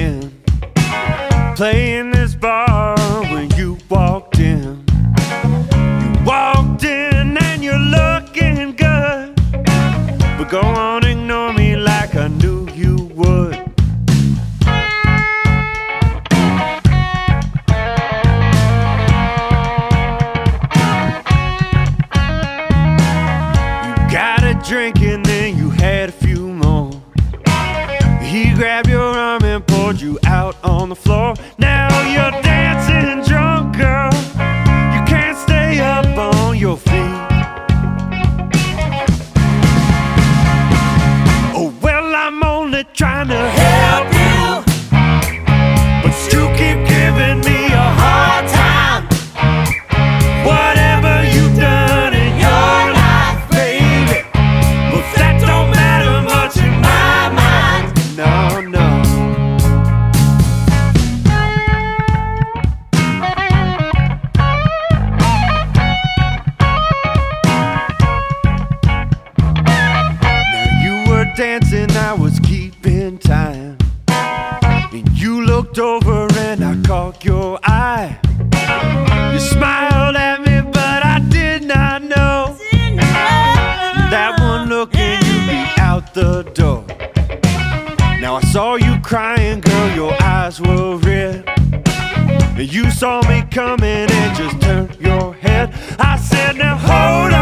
been playing this bar when you walked in. You walked in and you're looking good, but go on, ignore me like I knew you would. You got a drink and then you had a few more. He grabbed your arm and pulled you out on the floor. Now you're dancing drunk, girl. You can't stay up on your feet. Oh, well, I'm only trying to help you, but you keep giving me a hard time. Whatever you've done in your life, baby, well, that don't matter much in my mind. No, no. Now you were dancing, I was keeping time, and you looked over and I caught your eye. You smiled at me, but I did not know that one look and you'd be out the door. Now I saw you crying, girl, your eyes were red, and you saw me coming and just turned your head. I said, now hold on.